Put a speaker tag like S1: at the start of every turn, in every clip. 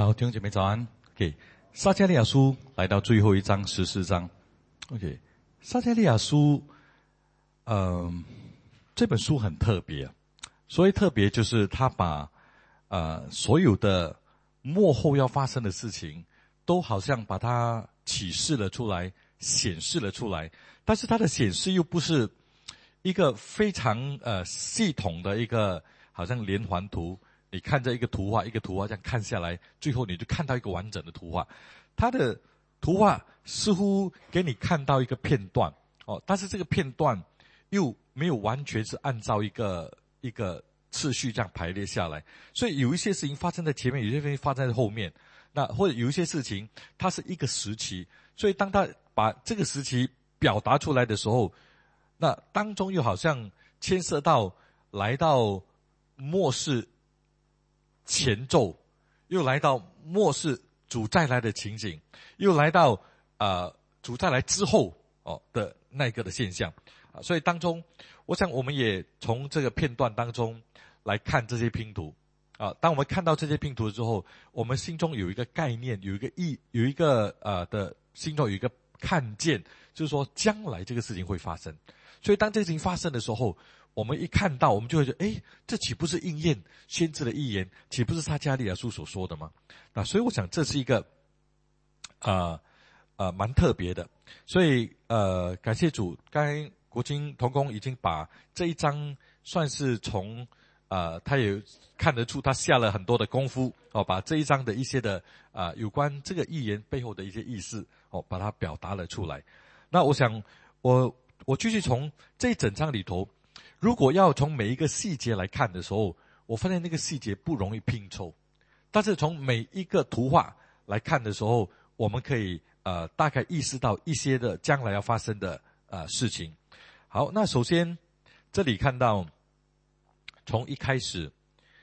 S1: 好，弟兄姐妹早安。OK， 撒迦利亚书来到最后一章14章。OK， 撒迦利亚书，这本书很特别。所谓特别，就是他把所有的末后要发生的事情，都好像把它启示了出来，显示了出来。但是它的显示又不是一个非常系统的一个，好像连环图。你看着一个图画一个图画这样看下来，最后你就看到一个完整的图画。它的图画似乎给你看到一个片段但是这个片段又没有完全是按照一个次序这样排列下来，所以有一些事情发生在前面，有些事情发生在后面。那或者有一些事情它是一个时期，所以当他把这个时期表达出来的时候，那当中又好像牵涉到来到末世前奏，又来到末世主再来的情景，又来到主再来之后的那个的现象所以当中我想我们也从这个片段当中来看这些拼图当我们看到这些拼图之后，我们心中有一个概念，有一个的心中有一个看见，就是说将来这个事情会发生。所以当这个事情发生的时候，我们一看到，我们就会觉得，这岂不是应验先知的预言？岂不是撒迦利亚书所说的吗？那所以我想这是一个蛮特别的。所以感谢主，刚才国青同工已经把这一章算是从他也看得出他下了很多的功夫把这一章的一些的有关这个预言背后的一些意思把它表达了出来。那我想我继续从这一整章里头，如果要从每一个细节来看的时候，我发现那个细节不容易拼凑，但是从每一个图画来看的时候，我们可以大概意识到一些的将来要发生的事情。好，那首先这里看到从一开始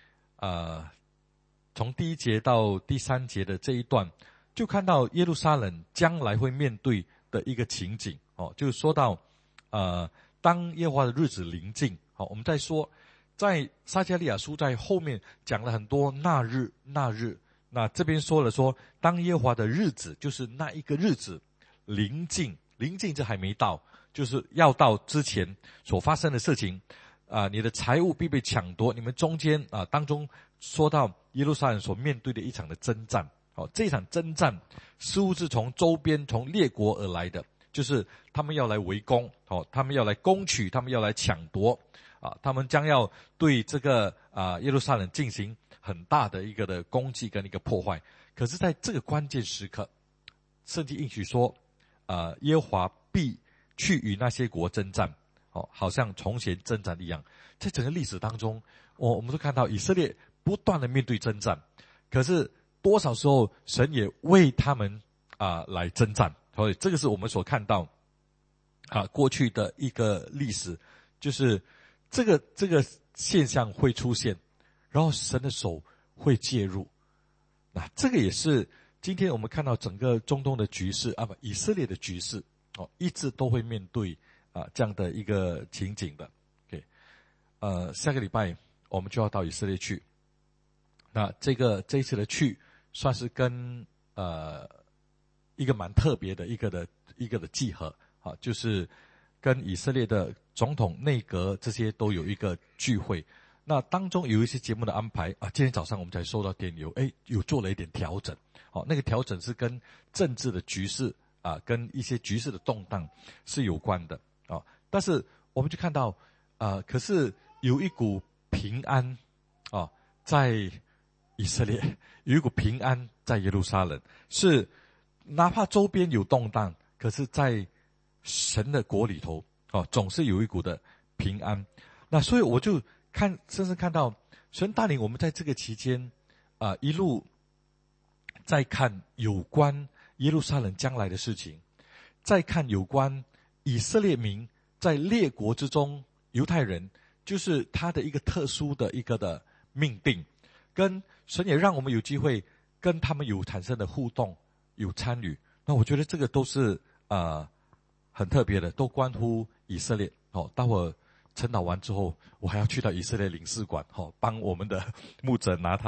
S1: 从第1节到第3节的这一段，就看到耶路撒冷将来会面对的一个情景就是说到当耶和华的日子临近我们在说在撒迦利亚书在后面讲了很多那日，那这边说了说当耶和华的日子，就是那一个日子临近这还没到，就是要到之前所发生的事情你的财物必被抢夺，你们中间当中说到耶路撒冷所面对的一场的征战这一场征战似乎是从周边从列国而来的，就是他们要来围攻他们要来攻取，他们要来抢夺他们将要对这个耶路撒冷进行很大的一个的攻击跟一个破坏。可是在这个关键时刻，圣经应许说耶和华必去与那些国征战好像从前征战一样。在整个历史当中我们都看到以色列不断的面对征战，可是多少时候神也为他们来征战。所以这个是我们所看到过去的一个历史，就是这个现象会出现，然后神的手会介入。那这个也是今天我们看到整个中东的局势以色列的局势一直都会面对这样的一个情景的。OK，下个礼拜我们就要到以色列去。那这一次的去算是跟一个蛮特别的一个的集合就是跟以色列的总统内阁这些都有一个聚会。那当中有一些节目的安排今天早上我们才收到电邮有做了一点调整那个调整是跟政治的局势跟一些局势的动荡是有关的但是我们就看到可是有一股平安在以色列，有一股平安在耶路撒冷，是哪怕周边有动荡，可是在神的国里头总是有一股的平安。那所以我就深深看到神带领我们在这个期间一路在看有关耶路撒冷将来的事情，再看有关以色列民在列国之中犹太人，就是他的一个特殊的一个的命定，跟神也让我们有机会跟他们有产生的互动，有参与。那我觉得这个都是很特别的，都关乎以色列待会儿晨祷完之后，我还要去到以色列领事馆帮我们的牧者拿他的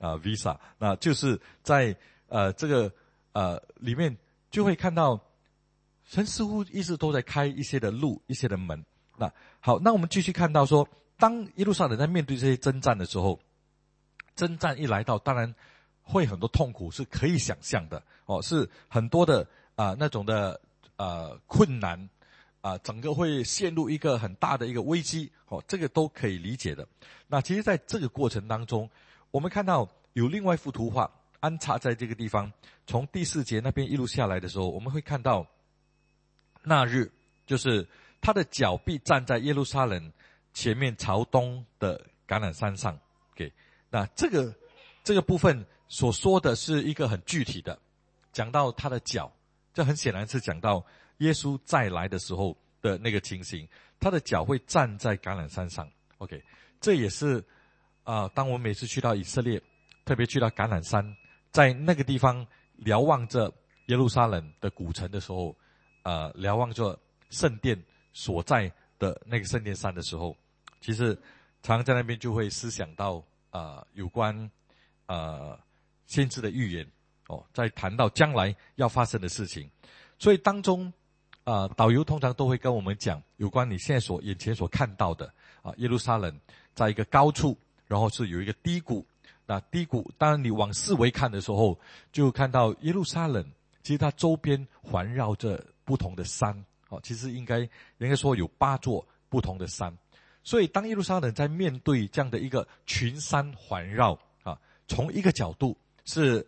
S1: visa， 那就是在这个里面就会看到神似乎一直都在开一些的路，一些的门。那好，那我们继续看到说，当耶路撒冷在面对这些征战的时候，征战一来到，当然会很多痛苦是可以想象的哦，是很多的那种的困难整个会陷入一个很大的一个危机哦，这个都可以理解的。那其实在这个过程当中，我们看到有另外一幅图画安插在这个地方，从第4节那边一路下来的时候，我们会看到那日就是他的脚必站在耶路撒冷前面朝东的橄榄山上。OK， 那这个部分所说的是一个很具体的，讲到他的脚，这很显然是讲到耶稣再来的时候的那个情形，他的脚会站在橄榄山上。OK， 这也是当我们每次去到以色列，特别去到橄榄山，在那个地方瞭望着耶路撒冷的古城的时候，瞭望着圣殿所在的那个圣殿山的时候，其实常常在那边就会思想到有关先知的预言哦，在谈到将来要发生的事情。所以当中导游通常都会跟我们讲有关你现在眼前所看到的耶路撒冷在一个高处，然后是有一个低谷。那低谷当然你往四围看的时候，就看到耶路撒冷其实它周边环绕着不同的山其实应该说有8座不同的山。所以当耶路撒冷在面对这样的一个群山环绕从一个角度是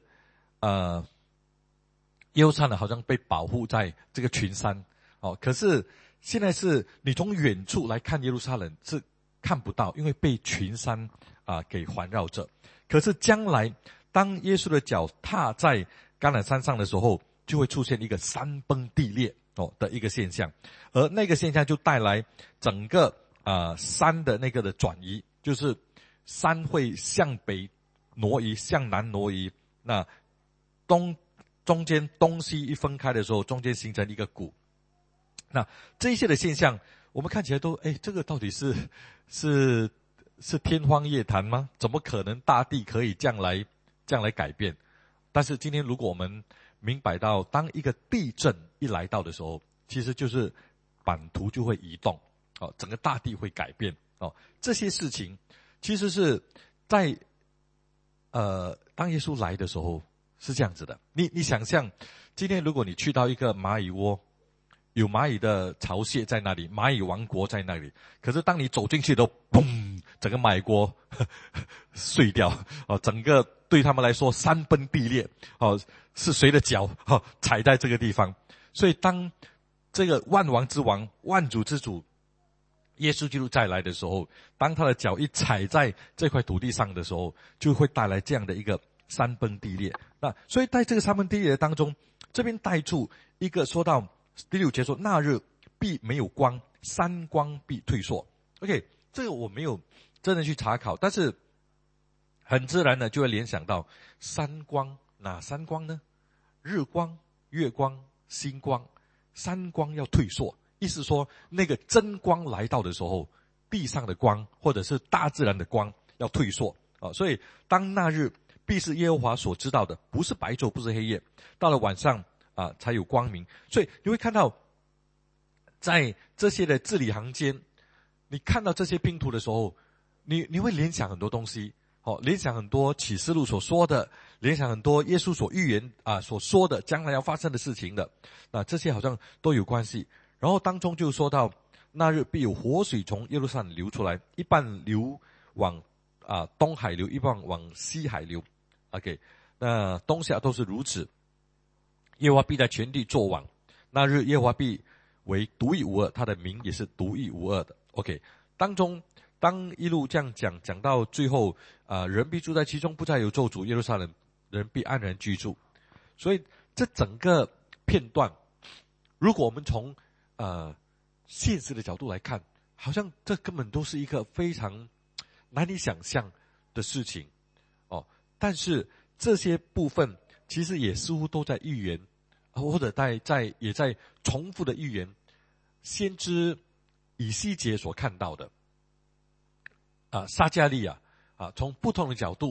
S1: 耶路撒冷好像被保护在这个群山可是现在是你从远处来看耶路撒冷是看不到，因为被群山给环绕着。可是将来当耶稣的脚踏在橄榄山上的时候，就会出现一个山崩地裂的一个现象，而那个现象就带来整个山的那个的转移，就是山会向北挪移，向南挪移。那中间东西一分开的时候，中间形成一个谷。那这一些的现象，我们看起来都这个到底是天方夜谭吗？怎么可能大地可以这样来改变？但是今天如果我们明白到，当一个地震一来到的时候，其实就是版图就会移动整个大地会改变这些事情其实是在当耶稣来的时候是这样子的。你想象今天如果你去到一个蚂蚁窝，有蚂蚁的巢穴在那里，蚂蚁王国在那里，可是当你走进去都嘣，整个蚂蚁窝碎掉整个对他们来说山崩地裂是谁的脚踩在这个地方。所以当这个万王之王万主之主耶稣基督再来的时候，当他的脚一踩在这块土地上的时候，就会带来这样的一个山崩地裂。那所以在这个山崩地裂当中，这边带出一个说到第6节说，那日必没有光，山光必退缩。 OK， 这个我没有真的去查考，但是很自然的就会联想到山光。哪山光呢？日光、月光、星光。山光要退缩，意思说那个真光来到的时候，地上的光或者是大自然的光要退缩所以当那日必是耶和华所知道的，不是白昼，不是黑夜，到了晚上才有光明。所以你会看到在这些的字里行间，你看到这些拼图的时候，你会联想很多东西联想很多启示录所说的，联想很多耶稣所预言所说的将来要发生的事情的，那这些好像都有关系。然后当中就说到那日必有活水从耶路撒冷流出来，一半流往东海流，一半往西海流。 OK， 那东西都是如此。耶和华必在全地作王，那日耶和华必为独一无二，他的名也是独一无二的。 OK， 当中当一路这样讲到最后人必住在其中，不再有咒诅，耶路撒冷人必安然居住。所以这整个片段，如果我们从现实的角度来看，好像这根本都是一个非常难以想象的事情但是这些部分其实也似乎都在预言，或者也在重复的预言先知以西结所看到的撒迦利亚从不同的角度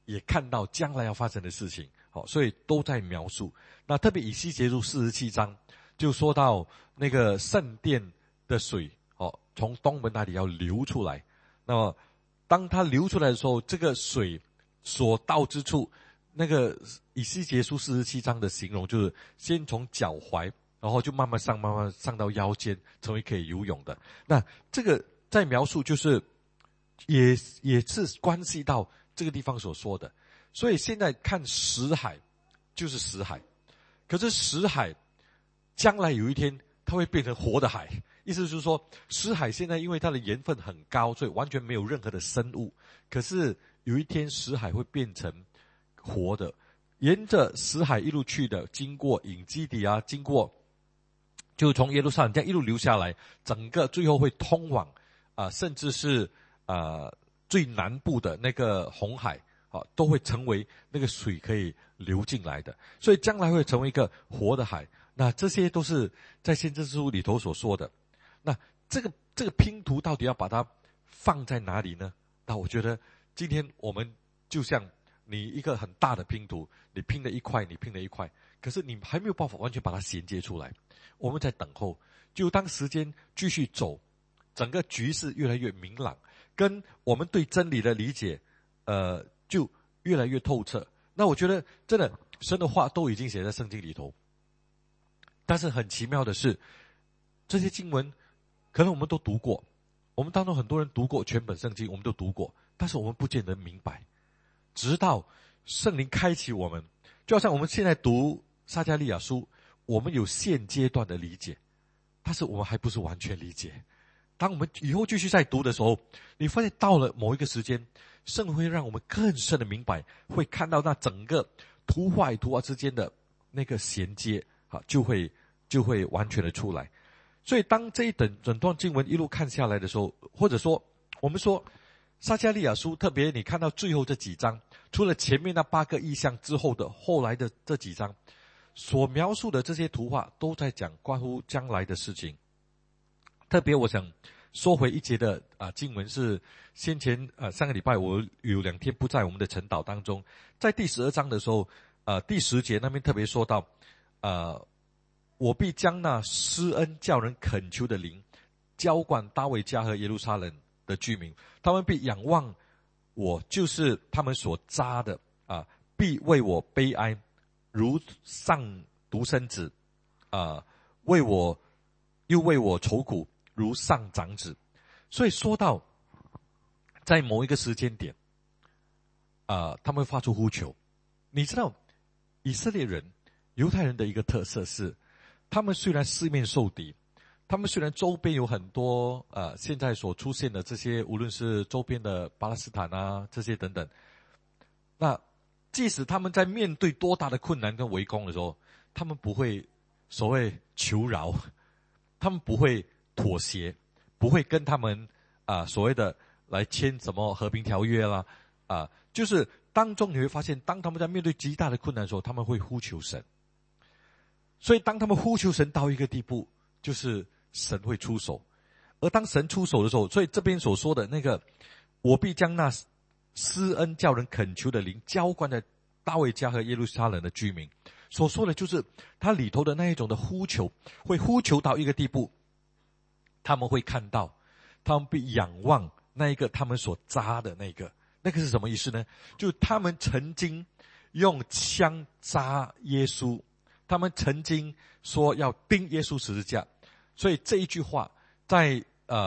S1: 也看到将来要发生的事情，所以都在描述。那特别以西结书47章就说到那个圣殿的水从东门那里要流出来。那么当它流出来的时候，这个水所到之处，那个以西结书47章的形容就是先从脚踝，然后就慢慢上到腰间，成为可以游泳的。那这个在描述就是也是关系到这个地方所说的。所以现在看死海就是死海，可是死海将来有一天它会变成活的海，意思就是说死海现在因为它的盐分很高，所以完全没有任何的生物，可是有一天死海会变成活的，沿着死海一路去的，经过隐基底啊，经过就从耶路撒冷这样一路流下来，整个最后会通往甚至是最南部的那个红海都会成为那个水可以流进来的，所以将来会成为一个活的海。那这些都是在先知书里头所说的。那这个拼图到底要把它放在哪里呢？那我觉得今天我们就像你一个很大的拼图，你拼了一块，可是你还没有办法完全把它衔接出来。我们在等候，就当时间继续走，整个局势越来越明朗，跟我们对真理的理解就越来越透彻。那我觉得真的神的话都已经写在圣经里头，但是很奇妙的是，这些经文可能我们都读过，我们当中很多人读过全本圣经，我们都读过，但是我们不见得明白，直到圣灵开启我们，就好像我们现在读撒迦利亚书，我们有现阶段的理解，但是我们还不是完全理解。当我们以后继续再读的时候，你发现到了某一个时间，圣灵会让我们更深的明白，会看到那整个图画与图画之间的那个衔接就会完全的出来。所以当这一整段经文一路看下来的时候，或者说我们说撒迦利亚书，特别你看到最后这几章，除了前面那8个异象之后的后来的这几章所描述的这些图画，都在讲关乎将来的事情。特别我想说回一节的经文，是先前上个礼拜我有2天不在我们的晨祷当中，在第12章的时候第10节那边特别说到我必将那施恩叫人恳求的灵浇灌大卫家和耶路撒冷的居民，他们必仰望我，就是他们所扎的必为我悲哀，如丧独生子又为我愁苦，如丧长子。所以说到在某一个时间点他们会发出呼求。你知道以色列人犹太人的一个特色是，他们虽然四面受敌，他们虽然周边有很多现在所出现的这些，无论是周边的巴勒斯坦这些等等，那即使他们在面对多大的困难跟围攻的时候，他们不会所谓求饶，他们不会妥协，不会跟他们所谓的来签什么和平条约啦就是当中你会发现，当他们在面对极大的困难的时候，他们会呼求神。所以当他们呼求神到一个地步，就是神会出手。而当神出手的时候，所以这边所说的那个我必将那施恩叫人恳求的灵浇灌在大卫家和耶路撒冷的居民，所说的就是他里头的那一种的呼求，会呼求到一个地步，他们会看到，他们必仰望那一个他们所扎的那个是什么意思呢？就他们曾经用枪扎耶稣，他们曾经说要钉耶稣十字架，所以这一句话在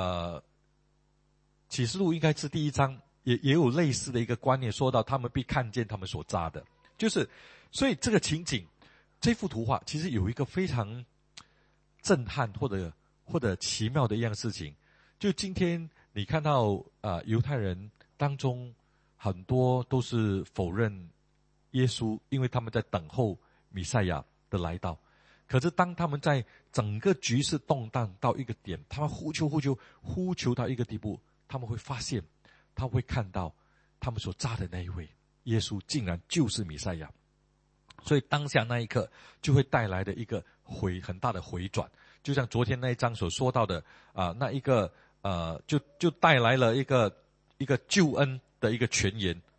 S1: 启示录应该是第1章也有类似的一个观念，说到他们必看见他们所扎的，就是所以这个情景，这幅图画其实有一个非常震撼或者奇妙的一样事情，就今天你看到犹太人当中很多都是否认耶稣，因为他们在等候弥赛亚的来到。可是当他们在整个局势动荡到一个点，他们呼求到一个地步，他们会发现，他会看到他们所扎的那一位耶稣竟然就是弥赛亚。所以当下那一刻就会带来的一个很大的回转，就像昨天那一章所说到的那一个就带来了一个救恩的一个泉源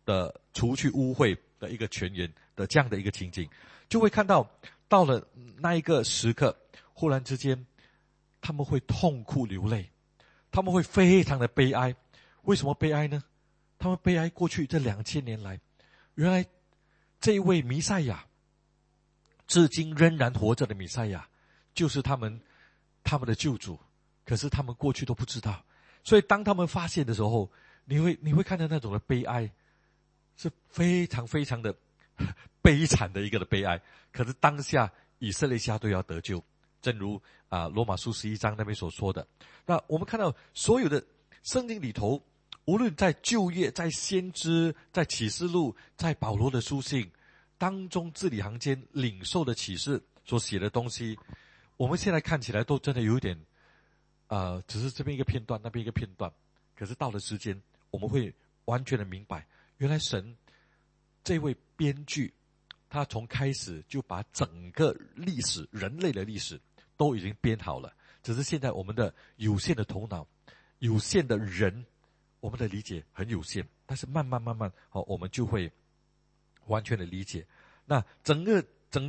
S1: 的除去污秽的一个泉源的这样的一个情景，就会看到到了那一个时刻，忽然之间他们会痛哭流泪，他们会非常的悲哀。为什么悲哀呢？他们悲哀过去这2000年来，原来这一位弥赛亚，至今仍然活着的弥赛亚，就是他们的救主，可是他们过去都不知道。所以当他们发现的时候，你会看到那种的悲哀，是非常非常的悲惨的一个的悲哀。可是当下以色列家都要得救，正如罗马书11章那边所说的。那我们看到所有的圣经里头，无论在旧约、在先知、在启示录、在保罗的书信当中，字里行间领受的启示所写的东西，我们现在看起来都真的有一点只是这边一个片段，那边一个片段。可是到了时间，我们会完全的明白，原来神这位编剧，他从开始就把整个历史，人类的历史都已经编好了。只是现在我们的有限的头脑，有限的人，我们的理解很有限。但是慢慢我们就会完全的理解。那整个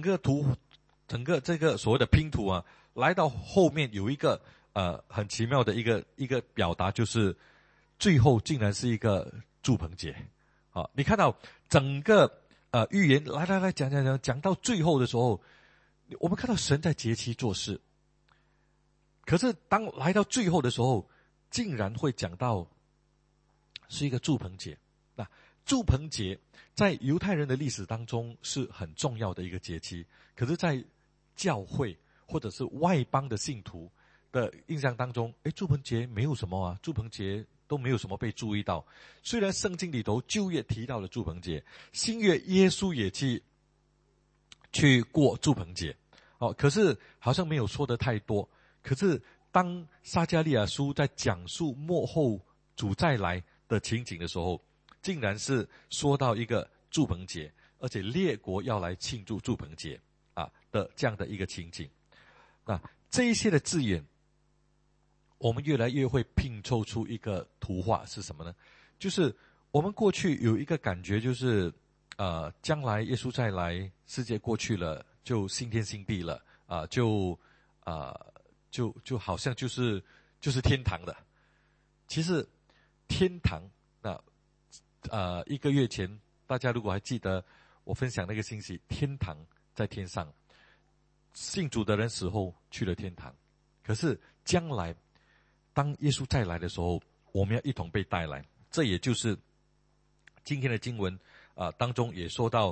S1: 这个所谓的拼图啊，来到后面有一个很奇妙的一个表达，就是最后竟然是一个祝棚节。你看到整个预言来讲到最后的时候，我们看到神在节期做事，可是当来到最后的时候，竟然会讲到是一个祝棚节。那祝棚节在犹太人的历史当中是很重要的一个节期，可是在教会或者是外邦的信徒的印象当中，祝棚节没有什么啊，祝棚节都没有什么被注意到。虽然圣经里头旧约提到了祝棚节，新约耶稣也去过祝棚节，可是好像没有说的太多。可是当撒迦利亚书在讲述末后主再来的情景的时候，竟然是说到一个祝棚节，而且列国要来庆祝祝棚节的这样的一个情景。那这一些的字眼，我们越来越会拼凑出一个图画，是什么呢？就是我们过去有一个感觉，就是将来耶稣再来，世界过去了，就新天新地了，就好像就是天堂的。其实天堂1个月前，大家如果还记得我分享那个信息，天堂在天上，信主的人死后去了天堂。可是将来当耶稣再来的时候，我们要一同被带来。这也就是今天的经文当中也说到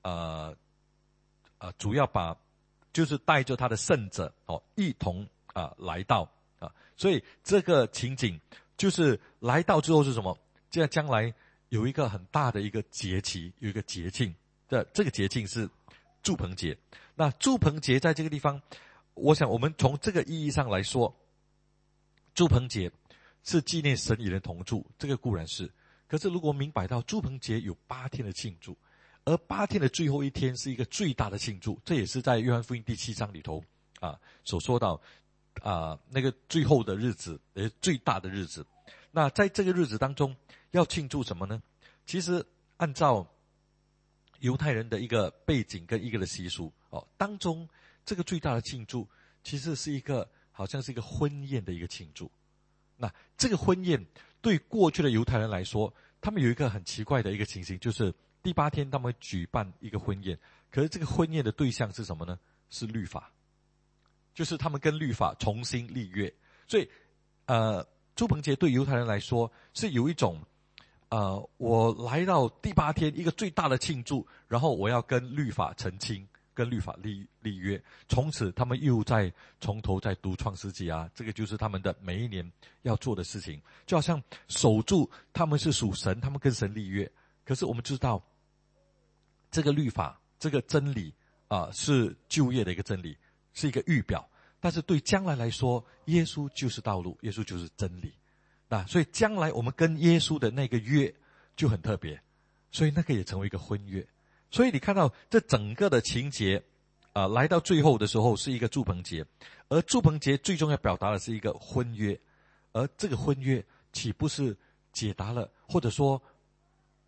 S1: 主要就是带着他的圣者一同来到所以这个情景就是来到之后是什么？将来有一个很大的一个节期，有一个节庆的，这个节庆是祝棚节。那祝棚节在这个地方，我想我们从这个意义上来说，祝棚节是纪念神与人同住，这个固然是。可是如果明白到祝棚节有8天的庆祝，而8天的最后一天是一个最大的庆祝，这也是在约翰福音第7章里头所说到那个最后的日子，也是最大的日子。那在这个日子当中要庆祝什么呢？其实按照犹太人的一个背景跟一个的习俗当中，这个最大的庆祝其实是一个好像是一个婚宴的一个庆祝。那这个婚宴对过去的犹太人来说，他们有一个很奇怪的一个情形，就是第8天他们会举办一个婚宴，可是这个婚宴的对象是什么呢？是律法，就是他们跟律法重新立约。所以祝棚节对犹太人来说是有一种我来到第8天一个最大的庆祝，然后我要跟律法澄清，跟律法立约，从此他们又从头再读创世纪这个就是他们的每一年要做的事情，就好像守住他们是属神，他们跟神立约。可是我们知道这个律法，这个真理是旧约的一个真理，是一个预表，但是对将来来说，耶稣就是道路，耶稣就是真理。那所以将来我们跟耶稣的那个约就很特别，所以那个也成为一个婚约。所以你看到这整个的情节来到最后的时候是一个祝棚节，而祝棚节最重要表达的是一个婚约，而这个婚约岂不是解答了，或者说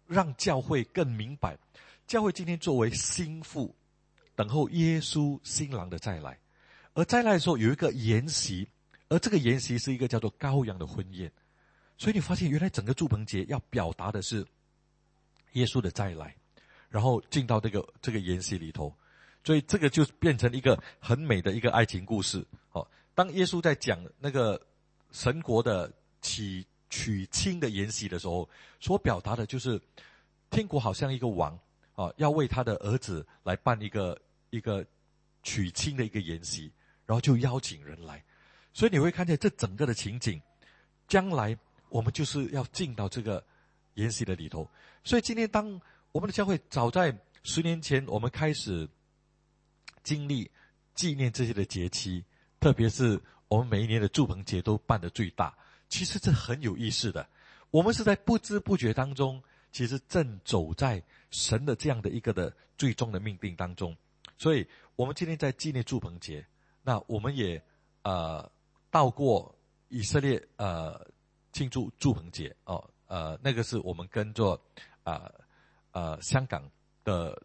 S1: 让教会更明白，教会今天作为心腹，等候耶稣新郎的再来。而再来的时候有一个筵席，而这个宴席是一个叫做羔羊的婚宴。所以你发现原来整个住棚节要表达的是耶稣的再来，然后进到这个筵席里头。所以这个就变成一个很美的一个爱情故事。当耶稣在讲那个神国的娶亲的筵席的时候，所表达的就是天国好像一个王要为他的儿子来办一个娶亲的一个筵席，然后就邀请人来。所以你会看见这整个的情景，将来我们就是要进到这个筵席的里头。所以今天当我们的教会早在10年前我们开始经历纪念这些的节期，特别是我们每一年的住棚节都办得最大，其实这很有意思的。我们是在不知不觉当中，其实正走在神的这样的一个的最终的命定当中。所以我们今天在纪念住棚节，那我们也到过以色列庆祝住棚节那个是我们跟着香港的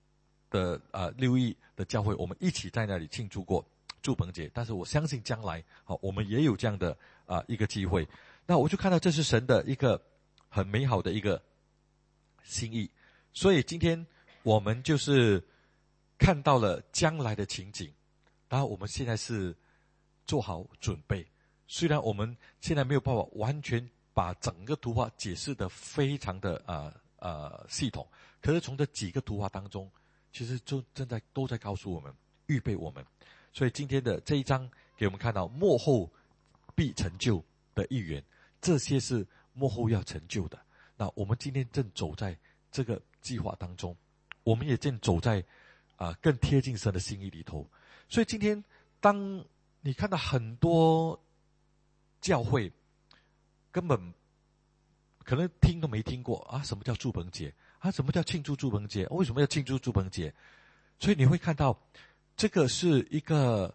S1: 6亿的教会，我们一起在那里庆祝过住棚节。但是我相信将来我们也有这样的一个机会。那我就看到这是神的一个很美好的一个心意。所以今天我们就是看到了将来的情景，然后我们现在是做好准备。虽然我们现在没有办法完全把整个图画解释得非常的系统，可是从这几个图画当中，其实就都在告诉我们，预备我们。所以今天的这一章给我们看到末后必成就的预言，这些是末后要成就的。那我们今天正走在这个计划当中，我们也正走在更贴近神的心意里头。所以今天当你看到很多教会根本可能听都没听过什么叫住棚节什么叫庆祝住棚节，为什么要庆祝住棚节？所以你会看到这个是一个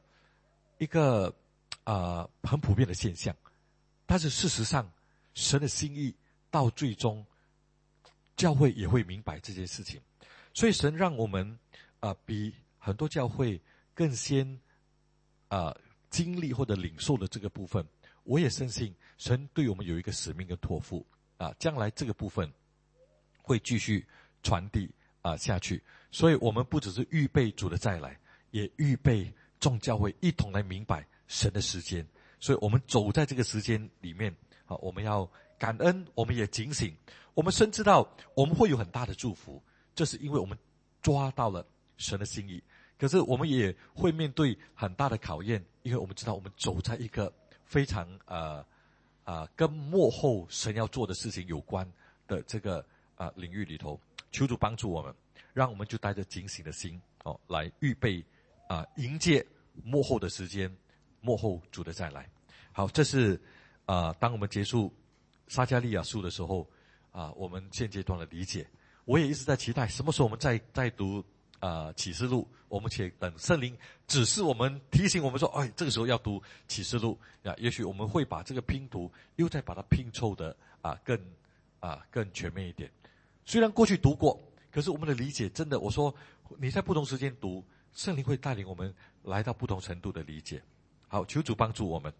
S1: 很普遍的现象。但是事实上神的心意到最终教会也会明白这件事情。所以神让我们比很多教会更先经历或者领受的这个部分。我也深信神对我们有一个使命跟托付将来这个部分会继续传递下去。所以我们不只是预备主的再来，也预备众教会一同来明白神的时间。所以我们走在这个时间里面我们要感恩，我们也警醒，我们深知道我们会有很大的祝福，这是因为我们抓到了神的心意。可是我们也会面对很大的考验，因为我们知道我们走在一个非常跟末后神要做的事情有关的这个领域里头。求主帮助我们，让我们就带着警醒的心来预备迎接末后的时间，末后主的再来。好，这是当我们结束撒迦利亚书的时候我们现阶段的理解。我也一直在期待什么时候我们再读启示录，我们且等圣灵指示我们，提醒我们说这个时候要读启示录也许我们会把这个拼图又再把它拼凑的更全面一点。虽然过去读过，可是我们的理解真的，我说你在不同时间读，圣灵会带领我们来到不同程度的理解。好，求主帮助我们。